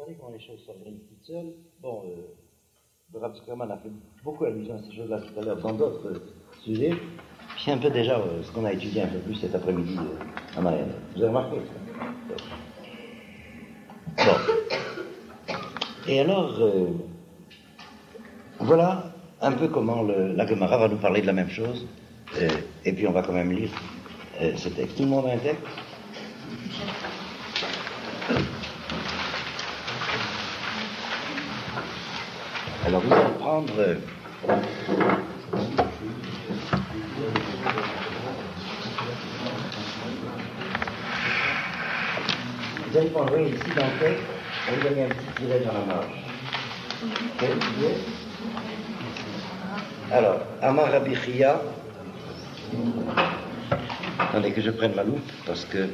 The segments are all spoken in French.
regardez comment les choses s'organisent toutes seules. Bon, le Rav Zuckerman a fait beaucoup allusion à ces choses-là tout à l'heure dans d'autres sujets. Puis c'est un peu déjà ce qu'on a étudié un peu plus cet après-midi à Marianne. Vous avez remarqué ça? Bon. Et alors, voilà un peu comment la Gemara va nous parler de la même chose. Et puis on va quand même lire ce texte. Tout le monde a un texte? Alors vous allez prendre vous allez prendre ici dans le texte, on vous a mis un petit tiret dans la marge. Okay. Alors, Amar Rabbi Chia. Attendez que je prenne ma loupe parce que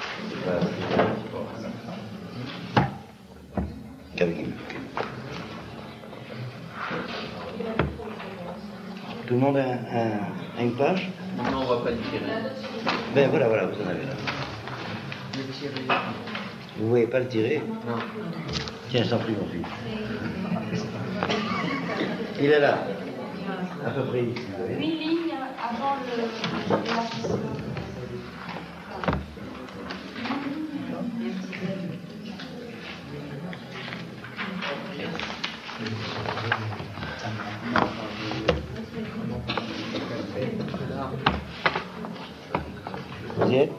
tout le monde a une page? Non, on ne va pas le tirer. Ben voilà, vous en avez là. Le tirer. Vous ne voulez pas le tirer? Non. Tiens, je t'en prie, mon fils. Il est là. À peu près ici. 8 lignes avant le... Vous y êtes?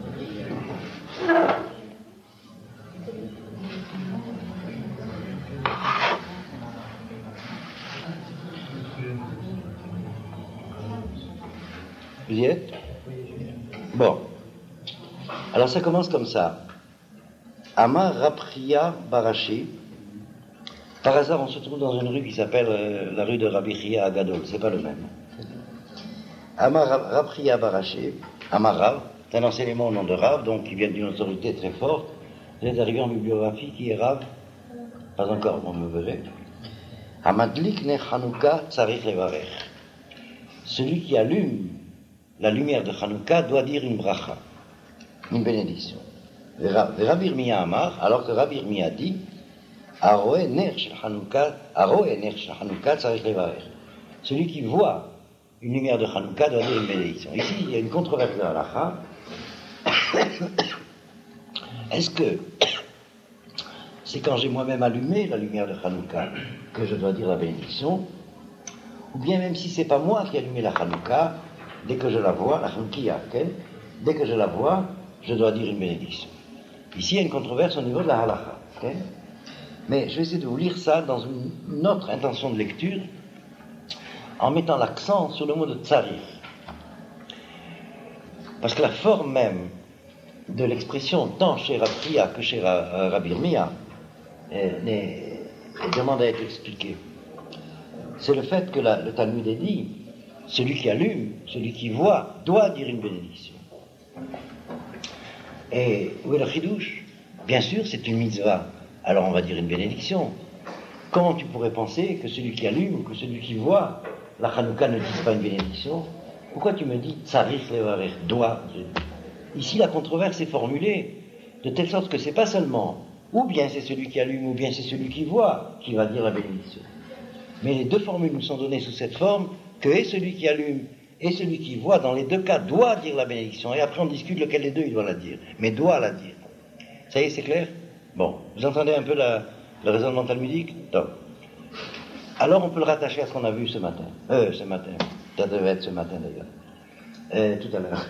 Vous y êtes? Bon. Alors ça commence comme ça. Amar Rabchia Barashi. Par hasard, on se trouve dans une rue qui s'appelle la rue de Rabbi Chia à Gadol. C'est pas le même. Amar Rabchia Barashi. Amar Rav. C'est un enseignement au nom de Rav, donc qui vient d'une autorité très forte. Vous êtes arrivé en bibliographie, qui est Rav? Pas encore, on me verrez. Amadlik ne Chanukah tsarich levarech. Celui qui allume la lumière de Chanukah doit dire une bracha, une bénédiction. Rabbi Irmia Amar, alors que Rabbi Irmia dit, Aroe ner shel Chanukah tsarich levarech. Celui qui voit une lumière de Chanukah doit dire une bénédiction. Ici, il y a une controverse de halakha. Est-ce que c'est quand j'ai moi-même allumé la lumière de Chanukah que je dois dire la bénédiction, ou bien même si c'est pas moi qui ai allumé la Chanukah, dès que je la vois, la Chanukah, dès que je la vois, je dois dire une bénédiction. Ici, il y a une controverse au niveau de la halakha. Mais je vais essayer de vous lire ça dans une autre intention de lecture, en mettant l'accent sur le mot de tsarich. Parce que la forme même de l'expression, tant chez Rav Chia que chez Rabbi Irmia, demande à être expliquée. C'est le fait que le Talmud est dit, celui qui allume, celui qui voit, doit dire une bénédiction. Et où est le chidouche? Bien sûr, c'est une mitzvah, alors on va dire une bénédiction. Comment tu pourrais penser que celui qui allume ou que celui qui voit la Chanukah ne dise pas une bénédiction? Pourquoi tu me dis tsarich levarech, doit? Ici, la controverse est formulée de telle sorte que c'est pas seulement ou bien c'est celui qui allume ou bien c'est celui qui voit qui va dire la bénédiction. Mais les deux formules nous sont données sous cette forme que et celui qui allume et celui qui voit, dans les deux cas, doit dire la bénédiction. Et après on discute lequel des deux il doit la dire. Mais doit la dire. Ça y est, c'est clair? Bon, vous entendez un peu le raisonnement talmudique? Donc, alors on peut le rattacher à ce qu'on a vu ce matin. Ça devait être ce matin d'ailleurs. Tout à l'heure.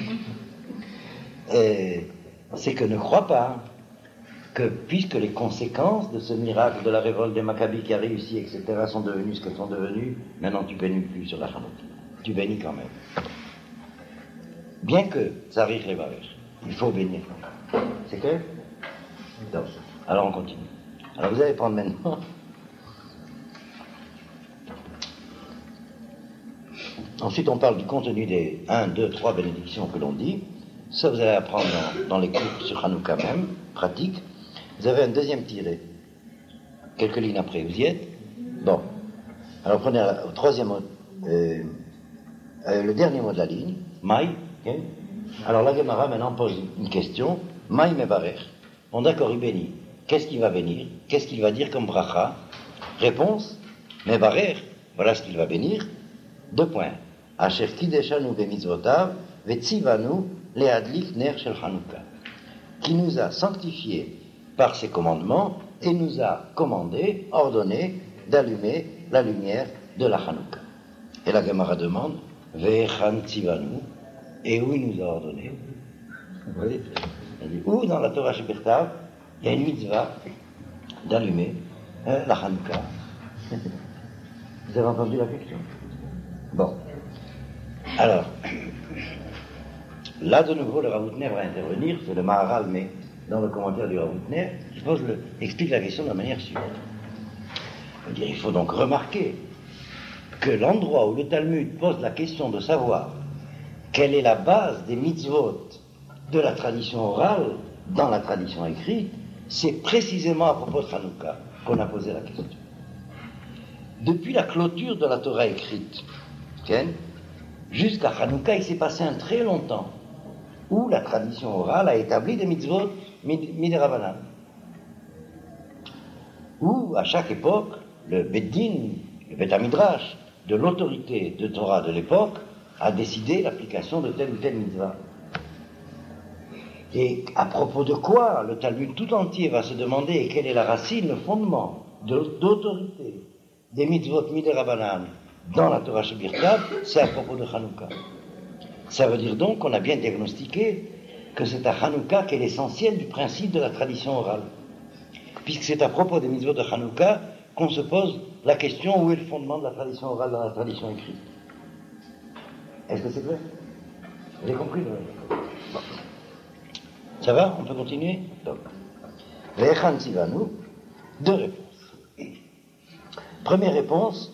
C'est que ne crois pas que puisque les conséquences de ce miracle de la révolte des Maccabis qui a réussi, etc., sont devenues ce qu'elles sont devenues, maintenant tu bénis plus sur la Chanukah. Tu bénis quand même. Bien que ça arrive les valeurs, il faut bénir. C'est clair? Donc, alors on continue. Alors vous allez prendre maintenant ensuite on parle du contenu des 1, 2, 3 bénédictions que l'on dit. Ça vous allez apprendre dans les cours sur Hanouka même, pratique. Vous avez un deuxième tiré, quelques lignes après, vous y êtes? Bon, alors prenez au troisième mot, le dernier mot de la ligne, Maï, okay? Alors la Gemara maintenant pose une question, Maï mevarech. Bon d'accord, il bénit. qu'est-ce qu'il va bénir? Qu'est-ce qu'il va dire comme bracha? Réponse, Mevarer, voilà ce qu'il va bénir. 2 points. Asher kideshanu bemitzvotav vetzivanu leadlik ner shel Hanouka. Qui nous a sanctifiés par ses commandements et nous a commandé, ordonné d'allumer la lumière de la Hanouka. Et la Gemara demande, Ve'echan tzivanu, et où il nous a ordonné? Vous voyez, elle dit, où dans la Torah Shebirtav, il y a une mitzvah d'allumer la Hanouka. Vous avez entendu la question? Bon. Alors, là de nouveau le Rav Hutner va intervenir, c'est le Maharal, mais dans le commentaire du Rav Hutner, explique la question de la manière suivante. Il faut donc remarquer que l'endroit où le Talmud pose la question de savoir quelle est la base des mitzvot de la tradition orale dans la tradition écrite, c'est précisément à propos de Hanouka qu'on a posé la question. Depuis la clôture de la Torah écrite, jusqu'à Hanouka, il s'est passé un très long temps où la tradition orale a établi des mitzvot midirabanan. Où, à chaque époque, le Beddin, le Bet HaMidrash, de l'autorité de Torah de l'époque, a décidé l'application de telle ou telle mitzvah. Et à propos de quoi le Talmud tout entier va se demander quelle est la racine, le fondement d'autorité des mitzvot midirabanan dans la Torah Shebirtav, c'est à propos de Hanouka. Ça veut dire donc qu'on a bien diagnostiqué que c'est à Hanouka qu'est l'essentiel du principe de la tradition orale. Puisque c'est à propos des mitzvot de Hanouka qu'on se pose la question où est le fondement de la tradition orale dans la tradition écrite. Est-ce que c'est clair? Vous avez compris? Bon. Ça va? On peut continuer? Donc, Ve'echan tzivanu, 2 réponses. Première réponse,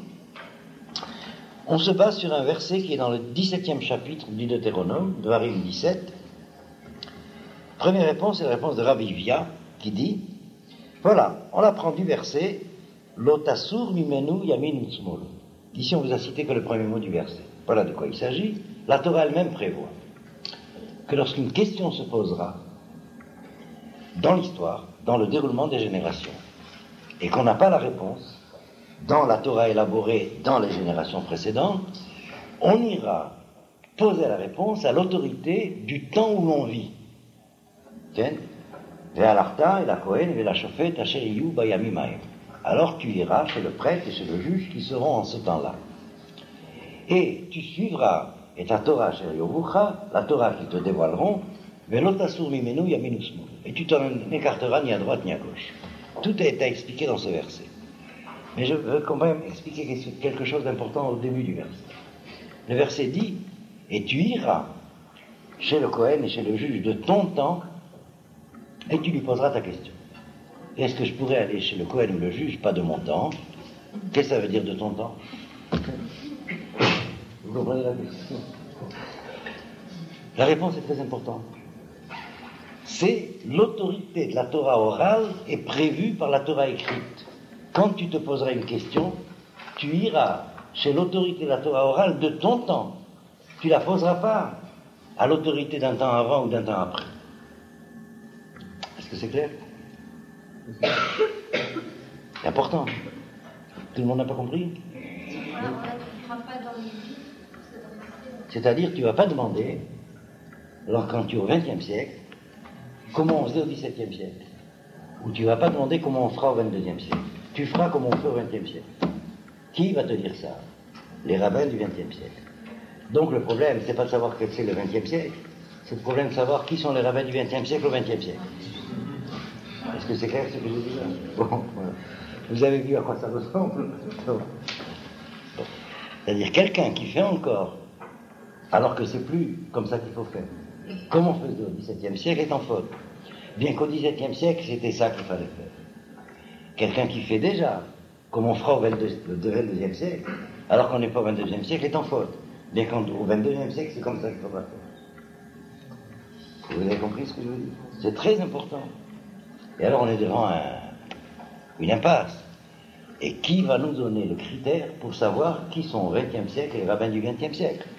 on se base sur un verset qui est dans le 17e chapitre du Deutéronome, de Devarim 17. Première réponse, c'est la réponse de Rabbi Via, qui dit, voilà, on apprend du verset, Lotasur mimenu yamin utzmol. Ici, on vous a cité que le premier mot du verset. Voilà de quoi il s'agit. La Torah elle-même prévoit que lorsqu'une question se posera dans l'histoire, dans le déroulement des générations, et qu'on n'a pas la réponse, dans la Torah élaborée dans les générations précédentes, on ira poser la réponse à l'autorité du temps où l'on vit. Alors tu iras chez le prêtre et chez le juge qui seront en ce temps-là. Et tu suivras, et ta Torah chez Yovucha, la Torah qu'ils te dévoileront, et tu t'en écarteras ni à droite ni à gauche. Tout a été expliqué dans ce verset. Mais je veux quand même expliquer quelque chose d'important au début du verset. Le verset dit, et tu iras chez le Kohen et chez le juge de ton temps, et tu lui poseras ta question. Est-ce que je pourrais aller chez le Kohen ou le juge, pas de mon temps? Qu'est-ce que ça veut dire de ton temps? Vous comprenez la question? La réponse est très importante. C'est l'autorité de la Torah orale est prévue par la Torah écrite. Quand tu te poseras une question, tu iras chez l'autorité de la Torah orale de ton temps. Tu ne la poseras pas à l'autorité d'un temps avant ou d'un temps après. Est-ce que c'est clair? C'est important. Tout le monde n'a pas compris? C'est-à-dire, tu ne vas pas demander, alors quand tu es au XXe siècle, comment on faisait au XVIIe siècle. Ou tu ne vas pas demander comment on fera au XXIe siècle. Tu feras comme on fait au XXe siècle. Qui va te dire ça? Les rabbins du XXe siècle. Donc le problème, c'est pas de savoir quel c'est le XXe siècle, c'est le problème de savoir qui sont les rabbins du XXe siècle au XXe siècle. Est-ce que c'est clair ce que je dis là? Bon, voilà. Vous avez vu à quoi ça ressemble? Bon. C'est-à-dire quelqu'un qui fait encore, alors que c'est plus comme ça qu'il faut faire, comme on faisait au XVIIe siècle, est en faute. Bien qu'au XVIIe siècle, c'était ça qu'il fallait faire. Quelqu'un qui fait déjà, comme on fera au XXIe siècle, alors qu'on n'est pas au XXIe siècle, est en faute. Bien qu'au XXIe siècle, c'est comme ça qu'il faudra faire. Vous avez compris ce que je veux dire? C'est très important. Et alors on est devant une impasse. Et qui va nous donner le critère pour savoir qui sont au XXe siècle et les rabbins du XXe siècle?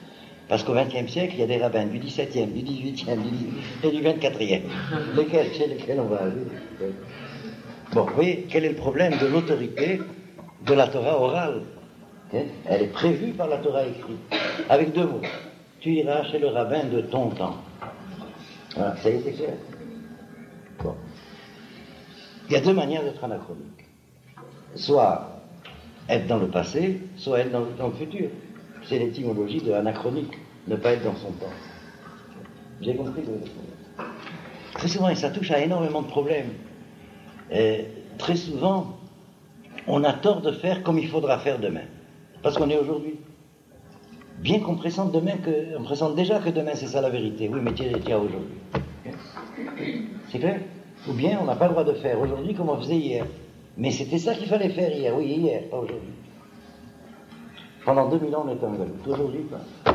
Parce qu'au XXe siècle, il y a des rabbins du XVIIe, du XVIIIe et du XXIVe. Chez lesquels on va aller. Bon, vous voyez, quel est le problème de l'autorité de la Torah orale? Elle est prévue par la Torah écrite, avec deux mots. Tu iras chez le rabbin de ton temps. Voilà, ça y est, c'est clair. Bon. Il y a deux manières d'être anachronique. Soit être dans le passé, soit être dans le futur. C'est l'étymologie de anachronique, ne pas être dans son temps. J'ai compris que très souvent, et ça touche à énormément de problèmes. Et très souvent, on a tort de faire comme il faudra faire demain. Parce qu'on est aujourd'hui. Bien qu'on pressente déjà que demain c'est ça la vérité. Oui, mais tiens aujourd'hui. C'est clair? Ou bien on n'a pas le droit de faire aujourd'hui comme on faisait hier. Mais c'était ça qu'il fallait faire hier. Oui, hier, pas aujourd'hui. Pendant 2000 ans on était en galoute. Aujourd'hui, pas.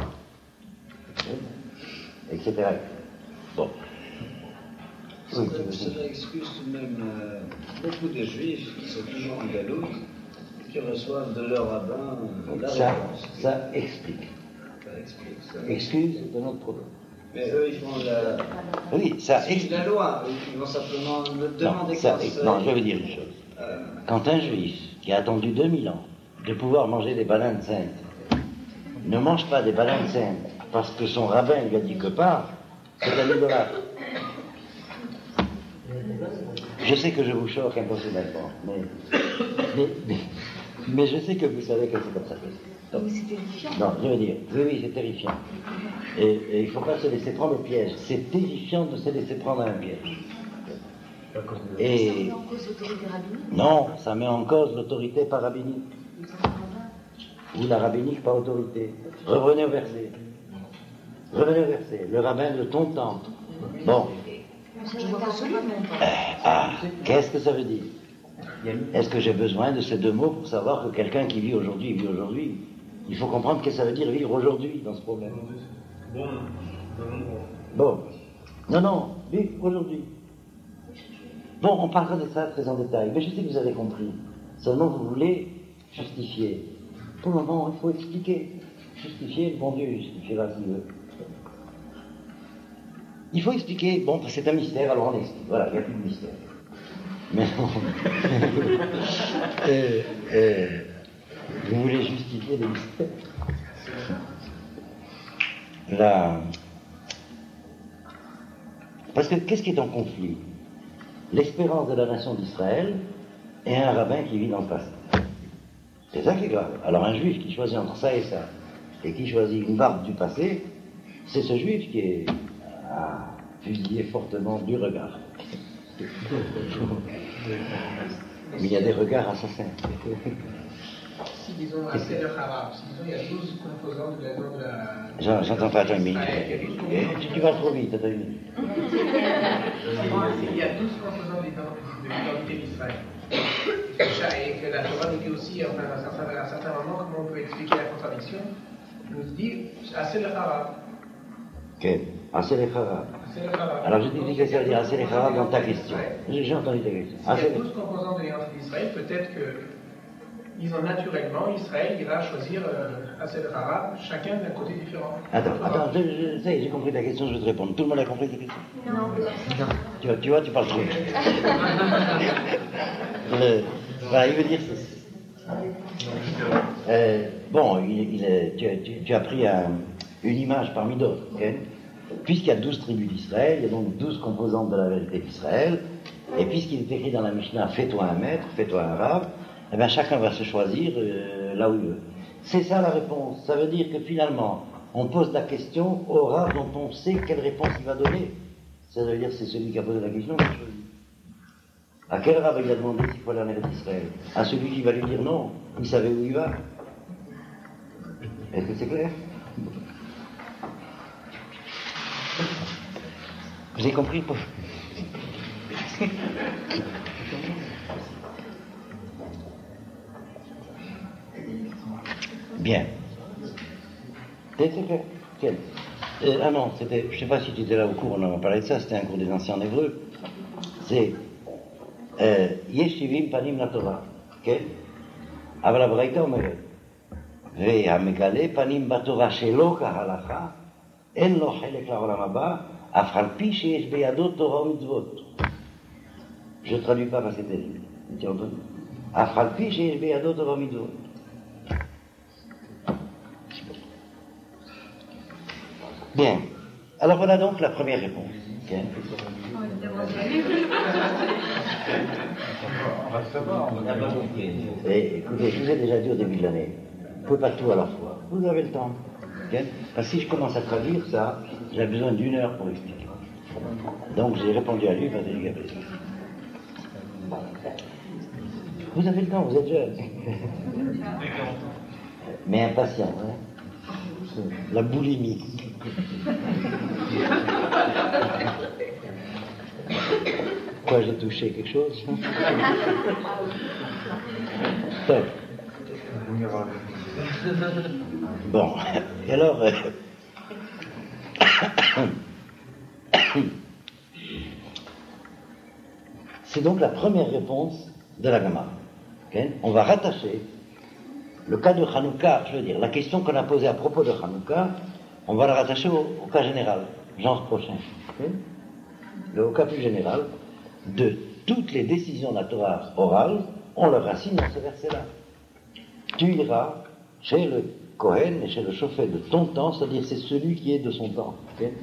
Etc. Bon. Oui, cela excuse tout de même beaucoup de juifs qui sont toujours en galoute, qui reçoivent de leur rabbin la réponse. Ça explique. Ça explique. Ça excuse de notre problème. Mais eux, ils font la... Oui, ça explique. la loi, ils vont simplement demander conseil. Non, je vais vous dire une chose. Quand un juif qui a attendu 2000 ans de pouvoir manger des bananes saintes ne mange pas des bananes saintes parce que son rabbin lui a dit que pas, c'est un idolâtre. Je sais que je vous choque impossiblement, mais je sais que vous savez que c'est comme ça. Mais c'est terrifiant. Non, je veux dire, oui, c'est terrifiant. Et il ne faut pas se laisser prendre au piège. C'est terrifiant de se laisser prendre à un piège. Et Ça met en cause l'autorité rabbinique. non, ça met en cause l'autorité pas rabbinique. Ou la rabbinique pas autorité. Revenez au verset. Le rabbin de ton temps. Bon. Qu'est-ce que ça veut dire? Est-ce que j'ai besoin de ces deux mots pour savoir que quelqu'un qui vit aujourd'hui, vit aujourd'hui? Il faut comprendre ce que ça veut dire vivre aujourd'hui dans ce problème. Bon. Non, vivre aujourd'hui. Bon, on parlera de ça très en détail, mais je sais que vous avez compris. Seulement, vous voulez justifier. Pour le moment, il faut expliquer. Justifier, le bon Dieu justifiera s'il veut. Il faut expliquer, bon, c'est un mystère, alors on explique. Voilà, il n'y a plus de mystère. Mais non. Vous voulez justifier les mystères. Là. Parce que qu'est-ce qui est en conflit? L'espérance de la nation d'Israël et un rabbin qui vit dans le passé. C'est ça qui est grave. Alors un juif qui choisit entre ça et ça, et qui choisit une barbe du passé, c'est ce juif qui est fusillé fortement du regard. Mais il y a des regards assassins. Si disons un Seder Harav, si disons il y a 12 composants de la loi de la... J'entends pas, attends une minute. Tu vas trop vite, attends une minute. Il y a 12 composants de l'identité d'Israël. Et que la Torah nous dit aussi, enfin, à un certain moment, comment on peut expliquer la contradiction, nous dit Seder Harav. Ok, Seder Harav. Alors je dis que ça veut dire Seder Harav dans ta question. J'ai entendu ta question. S'il y a 12 composants de l'identité d'Israël, peut-être que disons naturellement, Israël ira choisir à Seder Harav, chacun d'un côté différent. Attends, ça y est, j'ai compris ta question, je vais te répondre. Tout le monde a compris ta question? Non. Tu vois, tu parles trop vite. Voilà, il veut dire ceci. Bon, tu as pris une image parmi d'autres. Okay? Puisqu'il y a 12 tribus d'Israël, il y a donc 12 composantes de la vérité d'Israël, et puisqu'il est écrit dans la Mishnah, fais-toi un maître, fais-toi un rave, eh bien chacun va se choisir là où il veut. C'est ça la réponse. Ça veut dire que finalement, on pose la question au rave dont on sait quelle réponse il va donner. Ça veut dire que c'est celui qui a posé la question qui a choisi. À quel rave il a demandé s'il faut aller en Eretz Israël? À celui qui va lui dire non, il savait où il va. Est-ce que c'est clair? Vous avez compris? Bien. C'est clair? Quel? Ah non, c'était, je ne sais pas si tu étais là au cours, on en a parlé de ça, c'était un cours des anciens en hébreu. C'est Yeshivim panim la Torah. Ok? Aval la Braïta omeret. והמגלה פנים בתורה שלא כהלכה, אין לו חלק לעולם הבא, אף על פי שיש בידו תורה ומצוות. Je ne traduis pas parce que c'est terrible. Tu as entendu? אף על פי שיש בידו תורה ומצוות. Bien. Alors voilà donc la première réponse. Bien. On n'a pas compris. Et écoutez, je vous ai déjà dit au début de l'année, vous ne pouvez pas tout à la fois. Vous avez le temps. Okay? Parce que si je commence à traduire ça, j'ai besoin d'une heure pour expliquer. Donc j'ai répondu à lui, vas-y Gabriel. Vous avez le temps, vous êtes jeune. Mais impatient, hein? La boulimie. Quoi, j'ai touché quelque chose? Top. Bon, et alors, c'est donc la première réponse de la Gemara. Okay? On va rattacher le cas de Hanouka, je veux dire, la question qu'on a posée à propos de Hanouka, on va la rattacher au cas général, genre prochain. Okay? Au cas plus général, de toutes les décisions de la Torah orale, on leur racine dans ce verset-là. Tu iras chez le Kohen et chez le chauffeur de ton temps, c'est-à-dire c'est celui qui est de son temps. Okay?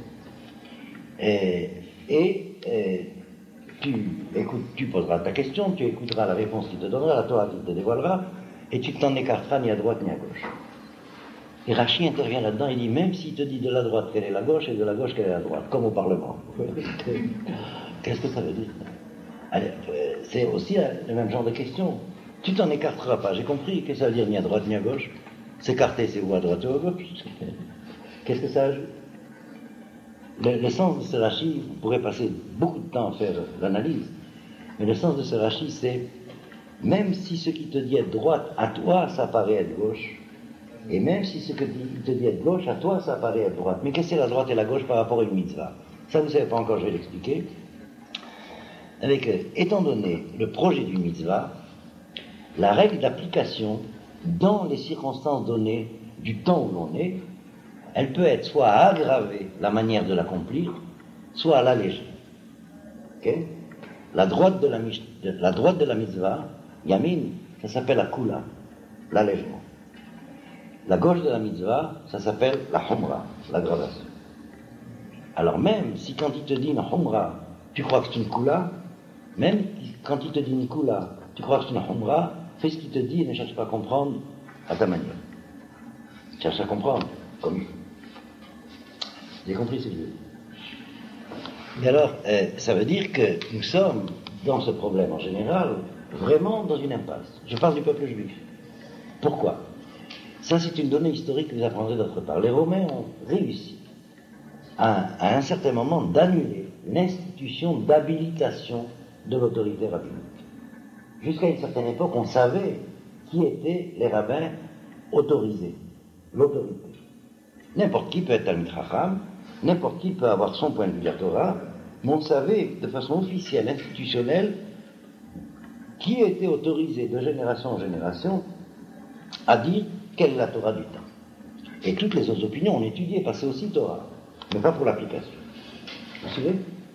Tu poseras ta question, tu écouteras la réponse qu'il te donnera, la Torah qui te dévoilera, et tu t'en écarteras ni à droite ni à gauche. Et Rashi intervient là-dedans, il dit, même s'il te dit de la droite quelle est la gauche, et de la gauche quelle est la droite, comme au Parlement. Qu'est-ce que ça veut dire? Allez, c'est aussi le même genre de question. Tu t'en écarteras pas, j'ai compris, qu'est-ce que ça veut dire ni à droite ni à gauche? S'écarter, c'est où à droite ou à gauche? Qu'est-ce que ça ajoute? Le sens de ce Rashi, vous pourrez passer beaucoup de temps à faire l'analyse, mais le sens de ce Rashi, c'est même si ce qui te dit être droite, à toi, ça paraît être gauche, et même si ce qui te dit être gauche, à toi, ça paraît être droite. Mais qu'est-ce que c'est la droite et la gauche par rapport à une mitzvah? Ça, vous ne savez pas encore, je vais l'expliquer. Étant donné le projet d'une mitzvah, la règle d'application dans les circonstances données du temps où l'on est, elle peut être soit à aggraver la manière de l'accomplir, soit à l'alléger. Okay? La droite de la mitzvah, Yamin, ça s'appelle la Kula, l'allègement. La gauche de la mitzvah, ça s'appelle la Humra, l'aggravation. Alors même si quand il te dit une Humra, tu crois que c'est une Kula, même quand il te dit une Kula, tu crois que c'est une Humra, fais ce qu'il te dit et ne cherche pas à comprendre à ta manière. Cherche à comprendre comme il faut. Vous avez compris ce que je veux dire? Et alors, ça veut dire que nous sommes, dans ce problème en général, vraiment dans une impasse. Je parle du peuple juif. Pourquoi? Ça, c'est une donnée historique que vous apprendrez d'autre part. Les Romains ont réussi à un certain moment d'annuler l'institution d'habilitation de l'autorité rabbinique. Jusqu'à une certaine époque, on savait qui étaient les rabbins autorisés, l'autorité. N'importe qui peut être Talmid Chacham, n'importe qui peut avoir son point de vue de la Torah, mais on savait de façon officielle, institutionnelle, qui était autorisé de génération en génération à dire quelle est la Torah du temps. Et toutes les autres opinions, on étudiait, parce que c'est aussi Torah, mais pas pour l'application. Vous savez?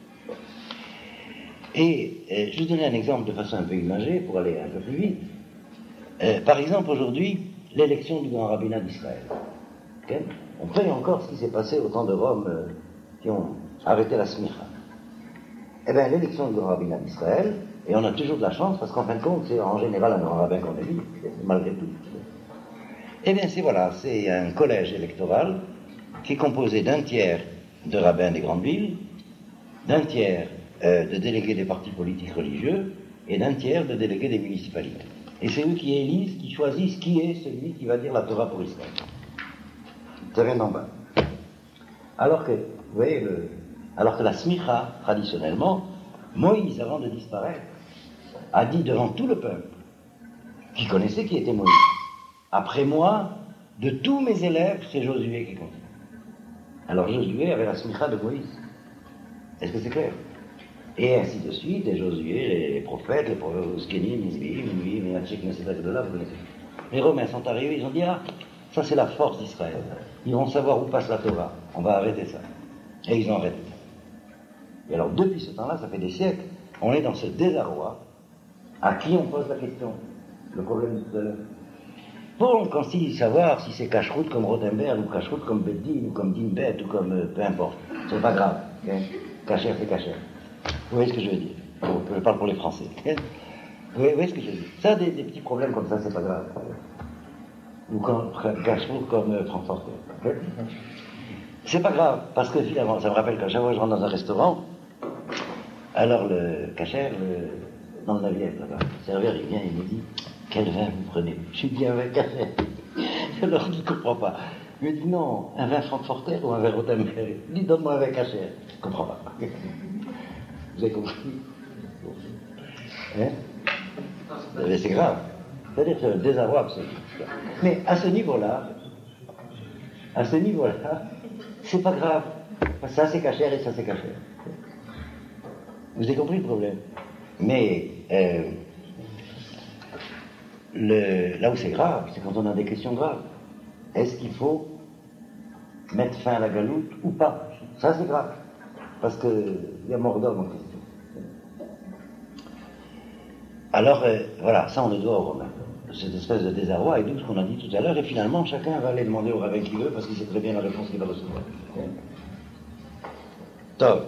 Et je vais donner un exemple de façon un peu imagée, pour aller un peu plus vite. Par exemple, aujourd'hui, l'élection du grand rabbinat d'Israël. Okay? On paye encore ce qui s'est passé au temps de Rome, qui ont arrêté la smicha. Eh bien, l'élection du grand rabbinat d'Israël, et on a toujours de la chance, parce qu'en fin de compte, c'est en général un grand rabbin qu'on élit, malgré tout. Eh bien, c'est un collège électoral qui est composé d'un tiers de rabbins des grandes villes, d'un tiers de délégués des partis politiques religieux, et d'un tiers de délégués des municipalités. Et c'est eux qui élisent, qui choisissent qui est celui qui va dire la Torah pour Israël. Ça vient d'en bas. Alors que, vous voyez, alors que la smicha, traditionnellement, Moïse, avant de disparaître, a dit devant tout le peuple, qui connaissait qui était Moïse, après moi, de tous mes élèves, c'est Josué qui compte. Alors Josué avait la smicha de Moïse. Est-ce que c'est clair? Et ainsi de suite, et Josué, les prophètes, les prophètes, Skeni, Mizbi, Minui, Miachik, Nesedak de là, vous connaissez. Les Romains sont arrivés, ils ont dit, Ça, c'est la force d'Israël. Ils vont savoir où passe la Torah. On va arrêter ça. Et ils en arrêtent. Et alors, depuis ce temps-là, ça fait des siècles, on est dans ce désarroi. À qui on pose la question? Le problème de tout à l'heure. Pour on considère savoir si c'est cacheroute comme Rotenberg, ou cacheroute comme Beddin, ou comme Dinbet, ou comme peu importe. C'est pas grave. Okay? Cachère, c'est cachère. Vous voyez ce que je veux dire? Je parle pour les Français. Okay? Vous voyez ce que je veux dire? Ça, des petits problèmes comme ça, c'est pas grave. Ou comme cacheroute comme Francfort. Okay? C'est pas grave, parce que finalement, ça me rappelle qu'à chaque fois que je rentre dans un restaurant, alors le cachère, dans le 9e, là-bas, le serveur, il vient, il me dit, quel vin vous prenez? Je lui dis, un vin cachère. Alors, il ne comprend pas. Il me dit, non, un vin francforter ou un vin Rotenberg? Il dit, donne-moi un vin cachère. Je ne comprends pas. Vous avez compris? Hein? Mais c'est grave. C'est-à-dire que c'est un désarroi absolu. Mais à ce niveau-là, c'est pas grave. Ça c'est cachère et ça c'est cachère. Vous avez compris le problème? Mais là où c'est grave, c'est quand on a des questions graves. Est-ce qu'il faut mettre fin à la galoute ou pas? Ça c'est grave. Parce qu'il y a mort d'homme en question. Alors voilà, ça on le doit aux Romains. Cette espèce de désarroi et d'où ce qu'on a dit tout à l'heure, et finalement chacun va aller demander au rabbin qui veut parce qu'il sait très bien la réponse qu'il va recevoir. Top.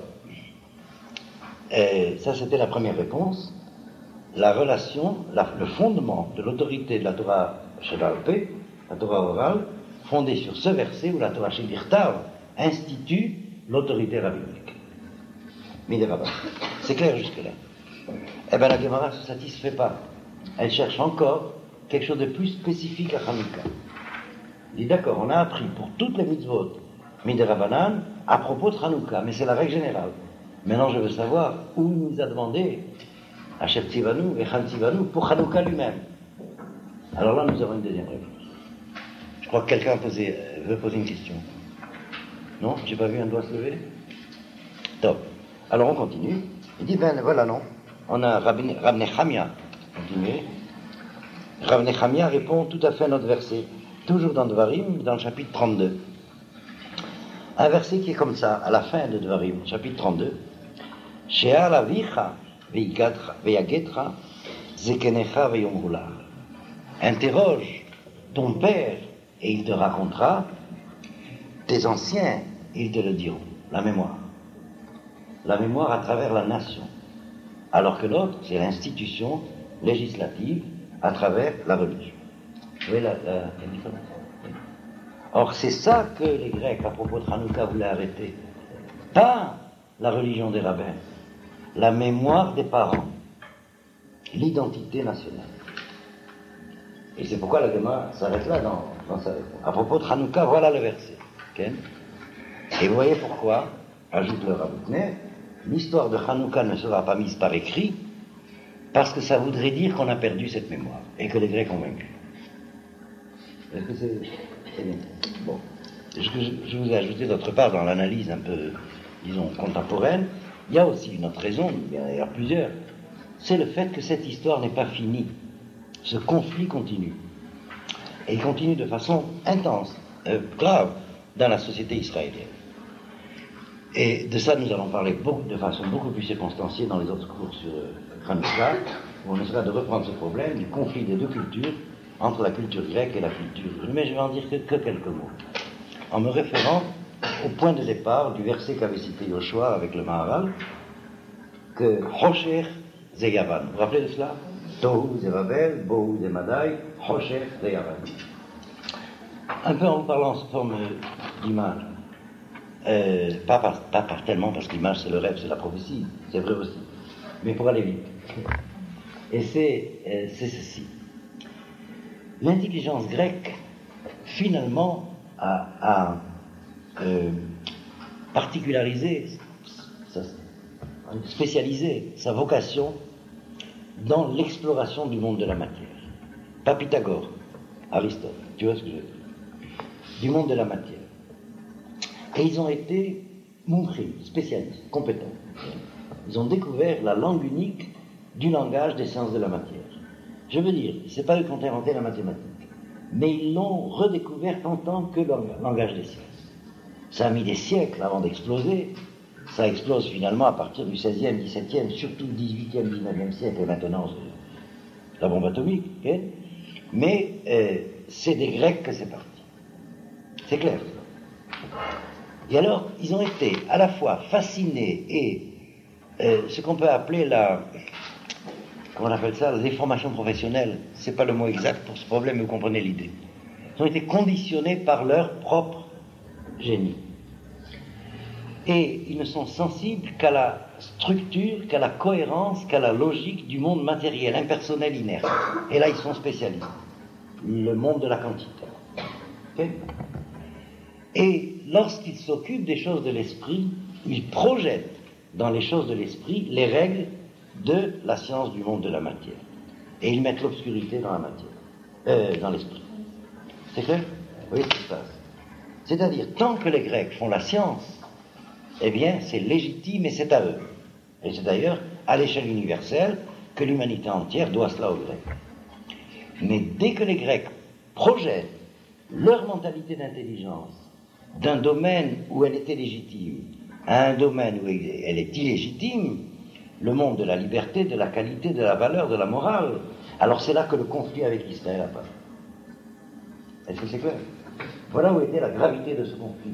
Ça c'était la première réponse. La relation, le fondement de l'autorité de la Torah Sheba'al-Peh, la Torah orale, fondée sur ce verset où la Torah Shebirtav institue l'autorité rabbinique. Midirabanan. C'est clair jusque-là. Eh bien la Gemara ne se satisfait pas. Elle cherche encore quelque chose de plus spécifique à Hanouka. Il dit d'accord, on a appris pour toutes les mitzvot Midirabanan à propos de Hanouka, mais c'est la règle générale. Maintenant je veux savoir où il nous a demandé Asher Tzivanu et Chan Tzivanu pour Hanouka lui-même. Alors là nous avons une deuxième réponse. Je crois que quelqu'un veut poser une question. Non? J'ai pas vu un doigt se lever? Top. Alors on continue. Il dit ben voilà non. On a Rav Nechemia. Continuez. Rav Nechemia répond tout à fait à notre verset. Toujours dans Devarim, dans le chapitre 32. Un verset qui est comme ça, à la fin de Devarim, chapitre 32. She'al avicha veyagetra zekenecha veyomrula. Interroge ton père et il te racontera, tes anciens, ils te le diront. La mémoire. La mémoire à travers la nation. Alors que l'autre, c'est l'institution législative à travers la religion. Vous voyez la différence? Or, c'est ça que les Grecs, à propos de Hanouka, voulaient arrêter. Pas la religion des rabbins, la mémoire des parents, l'identité nationale. Et c'est pourquoi la Gemara s'arrête là dans sa réponse. À propos de Hanouka, voilà le verset. Okay? Et vous voyez pourquoi, ajoute le Raboutner, l'histoire de Hanouka ne sera pas mise par écrit, parce que ça voudrait dire qu'on a perdu cette mémoire, et que les Grecs ont vaincu. Est-ce que c'est bien? Bon. Je vous ai ajouté d'autre part dans l'analyse un peu, disons, contemporaine, il y a aussi une autre raison, il y en a plusieurs, c'est le fait que cette histoire n'est pas finie. Ce conflit continue. Et il continue de façon intense, grave, dans la société israélienne. Et de ça, nous allons parler de façon beaucoup plus circonstanciée dans les autres cours sur Hanouka, où on essaiera de reprendre ce problème du conflit des deux cultures, entre la culture grecque et la culture juive. Mais je vais en dire que quelques mots. En me référant au point de départ du verset qu'avait cité Yoshua avec le Maharal, que Hosher Zeyavan. Vous vous rappelez de cela? Tohu Zerabel, Bohu Zemadai, Hosher Zeyavan. Un peu en vous parlant sous forme d'image. Pas tellement parce que l'image c'est le rêve, c'est la prophétie, c'est vrai aussi. Mais pour aller vite. Et c'est ceci. L'intelligence grecque, finalement, a particularisé, spécialisé sa vocation dans l'exploration du monde de la matière. Pas Pythagore, Aristote, tu vois ce que je veux dire? Du monde de la matière. Et ils ont été montrés, spécialistes, compétents. Ils ont découvert la langue unique du langage des sciences de la matière. Je veux dire, c'est pas eux qui ont inventé la mathématique. mais ils l'ont redécouverte en tant que langage des sciences. Ça a mis des siècles avant d'exploser. Ça explose finalement à partir du XVIe, XVIIe, surtout le XVIIIe, XIXe siècle, et maintenant c'est la bombe atomique. Okay, mais c'est des Grecs que c'est parti. C'est clair. Et alors, ils ont été à la fois fascinés et ce qu'on peut appeler comment on appelle ça, la déformation professionnelle. C'est pas le mot exact pour ce problème, mais vous comprenez l'idée. Ils ont été conditionnés par leur propre génie. Et ils ne sont sensibles qu'à la structure, qu'à la cohérence, qu'à la logique du monde matériel, impersonnel, inerte. Et là, ils sont spécialistes. Le monde de la quantité. Okay? Et lorsqu'ils s'occupent des choses de l'esprit, ils projettent dans les choses de l'esprit les règles de la science du monde de la matière. Et ils mettent l'obscurité dans la matière, dans l'esprit. C'est clair? Vous voyez ce qui se passe? C'est-à-dire, tant que les Grecs font la science, eh bien, c'est légitime et c'est à eux. Et c'est d'ailleurs à l'échelle universelle que l'humanité entière doit cela aux Grecs. Mais dès que les Grecs projettent leur mentalité d'intelligence d'un domaine où elle était légitime à un domaine où elle est illégitime, le monde de la liberté, de la qualité, de la valeur, de la morale, alors c'est là que le conflit avec Israël apparaît. Est-ce que c'est clair? Voilà où était la gravité de ce conflit.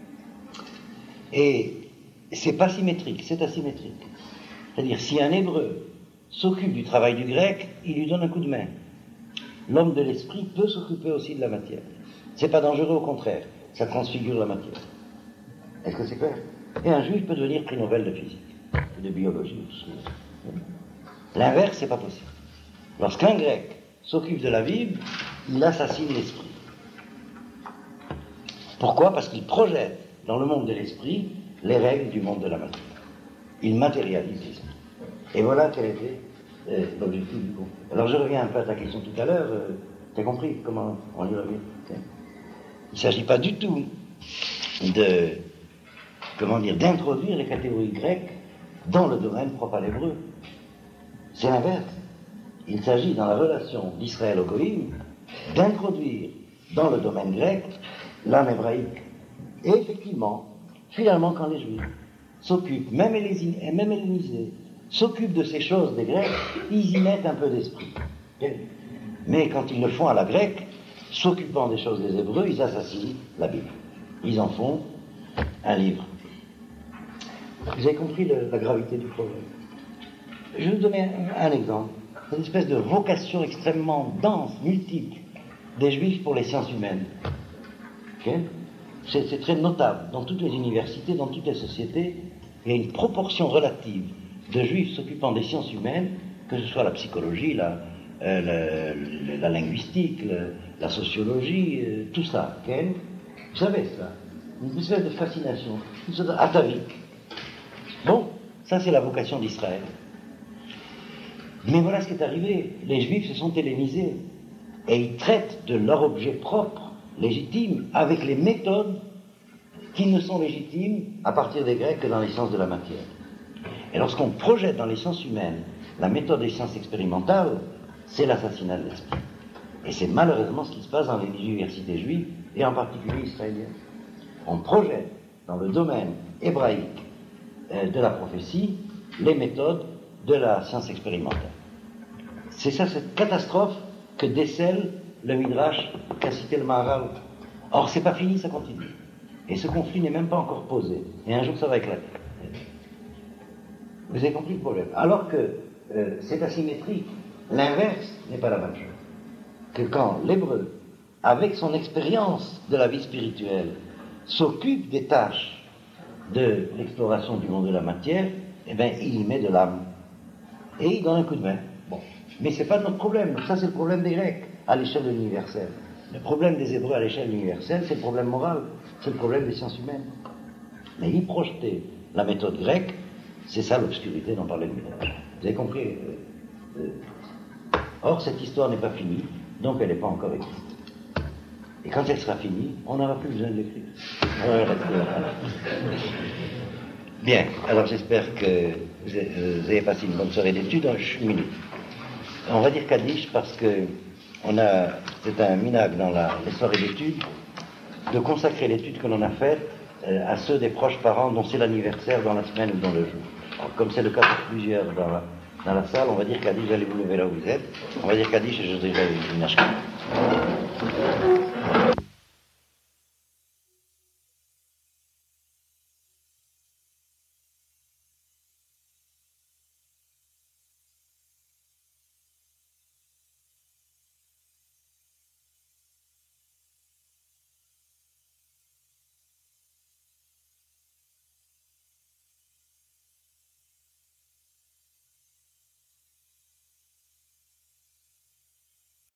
Et c'est pas symétrique, c'est asymétrique. C'est-à-dire, si un Hébreu s'occupe du travail du Grec, il lui donne un coup de main. L'homme de l'esprit peut s'occuper aussi de la matière. C'est pas dangereux, au contraire, ça transfigure la matière. Est-ce que c'est clair? Et un juif peut devenir prix Nobel de physique, de biologie aussi. L'inverse, c'est pas possible. Lorsqu'un Grec s'occupe de la Bible, il assassine l'esprit. Pourquoi? Parce qu'il projette dans le monde de l'esprit les règles du monde de la matière. Il matérialise l'esprit. Et voilà quel était l'objectif du conflit. Alors je reviens un peu à ta question tout à l'heure. Tu as compris comment on y revient? Il ne s'agit pas du tout d'introduire les catégories grecques dans le domaine propre à l'hébreu. C'est l'inverse. Il s'agit, dans la relation d'Israël au Goïm, d'introduire dans le domaine grec l'âme hébraïque. Et effectivement, finalement, quand les Juifs s'occupent, même hellénisés, s'occupent de ces choses des Grecs, ils y mettent un peu d'esprit. Mais quand ils le font à la grecque, s'occupant des choses des Hébreux, ils assassinent la Bible. Ils en font un livre. Vous avez compris la gravité du problème. Je vais vous donner un exemple. C'est une espèce de vocation extrêmement dense, multiple, des Juifs pour les sciences humaines. Okay? C'est très notable. Dans toutes les universités, dans toutes les sociétés, il y a une proportion relative de Juifs s'occupant des sciences humaines, que ce soit la psychologie, la linguistique, la sociologie, tout ça. Okay? Vous savez ça. Une espèce de fascination, une sorte d'atavique. Bon, ça c'est la vocation d'Israël. Mais voilà ce qui est arrivé. Les Juifs se sont hellénisés. Et ils traitent de leur objet propre, légitime, avec les méthodes qui ne sont légitimes à partir des Grecs que dans les sciences de la matière. Et lorsqu'on projette dans les sciences humaines la méthode des sciences expérimentales, c'est l'assassinat de l'esprit. Et c'est malheureusement ce qui se passe dans les universités juives, et en particulier israéliennes. On projette dans le domaine hébraïque de la prophétie les méthodes de la science expérimentale. C'est ça, cette catastrophe que décèle le Midrash qu'a cité le Maharal. Or, c'est pas fini, ça continue. Et ce conflit n'est même pas encore posé. Et un jour, ça va éclater. Vous avez compris le problème. Alors que c'est asymétrique, l'inverse n'est pas la même chose. Que quand l'hébreu, avec son expérience de la vie spirituelle, s'occupe des tâches de l'exploration du monde de la matière, eh bien, il y met de l'âme. Et il donne un coup de main. Bon. Mais c'est pas notre problème. Ça, c'est le problème des Grecs à l'échelle universelle. Le problème des Hébreux à l'échelle universelle, c'est le problème moral. C'est le problème des sciences humaines. Mais y projeter la méthode grecque, c'est ça l'obscurité dont parlait le Midrash. Vous avez compris? Or, cette histoire n'est pas finie, donc elle n'est pas encore écrite. Et quand elle sera finie, on n'aura plus besoin de l'écrire. Bien, alors j'espère que vous avez passé une bonne soirée d'études. Une minute. On va dire Kaddish parce que on a c'est un minag dans les soirées d'études, de consacrer l'étude que l'on a faite à ceux des proches parents dont c'est l'anniversaire dans la semaine ou dans le jour. Alors, comme c'est le cas pour plusieurs dans la salle, on va dire Kaddish, allez vous lever là où vous êtes, on va dire Kaddish et je dirai une ashka.